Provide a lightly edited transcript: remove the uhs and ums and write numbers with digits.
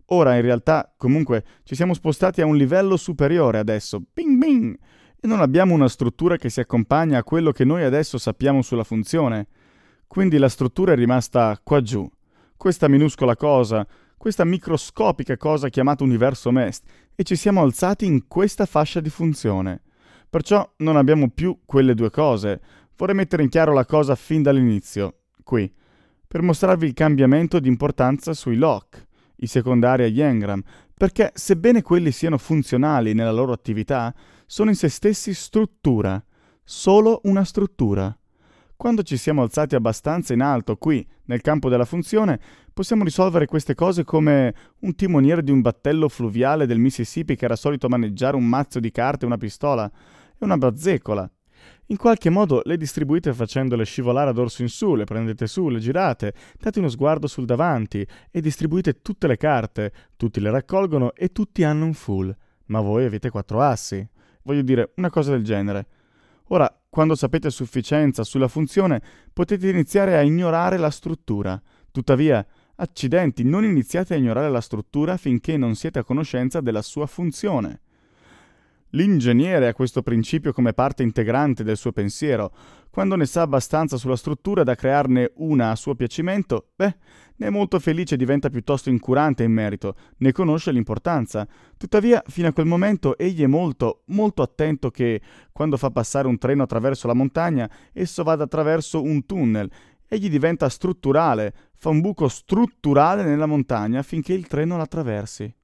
Ora in realtà comunque ci siamo spostati a un livello superiore adesso, bing bing, e non abbiamo una struttura che si accompagna a quello che noi adesso sappiamo sulla funzione. Quindi la struttura è rimasta qua giù. Questa minuscola cosa, questa microscopica cosa chiamata universo MEST, e ci siamo alzati in questa fascia di funzione. Perciò non abbiamo più quelle due cose. Vorrei mettere in chiaro la cosa fin dall'inizio, qui, per mostrarvi il cambiamento di importanza sui lock, i secondari agli engram, perché sebbene quelli siano funzionali nella loro attività, sono in se stessi struttura, solo una struttura. Quando ci siamo alzati abbastanza in alto qui, nel campo della funzione, possiamo risolvere queste cose come un timoniere di un battello fluviale del Mississippi che era solito maneggiare un mazzo di carte e una pistola e una bazzecola. In qualche modo le distribuite facendole scivolare a dorso in su, le prendete su, le girate, date uno sguardo sul davanti e distribuite tutte le carte, tutti le raccolgono e tutti hanno un full, ma voi avete 4 assi. Voglio dire, una cosa del genere. Ora, quando sapete a sufficienza sulla funzione, potete iniziare a ignorare la struttura. Tuttavia, accidenti, non iniziate a ignorare la struttura finché non siete a conoscenza della sua funzione. L'ingegnere ha questo principio come parte integrante del suo pensiero. Quando ne sa abbastanza sulla struttura da crearne una a suo piacimento, ne è molto felice e diventa piuttosto incurante in merito, ne conosce l'importanza. Tuttavia, fino a quel momento, egli è molto, molto attento che, quando fa passare un treno attraverso la montagna, esso vada attraverso un tunnel. Egli diventa strutturale, fa un buco strutturale nella montagna finché il treno l'attraversi.